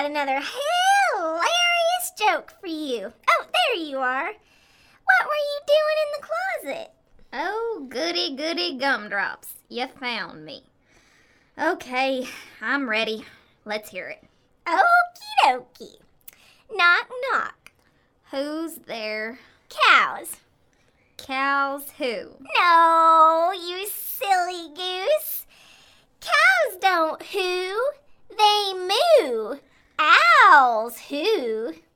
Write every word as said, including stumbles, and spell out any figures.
got another hilarious joke for you. Oh, there you are. What were you doing in the closet? Oh, goody, goody gumdrops. You found me. Okay, I'm ready. Let's hear it. Okie dokie. Knock, knock. Who's there? Cows. Cows who? No, you silly goose. Cows don't who. They moo. Owls who.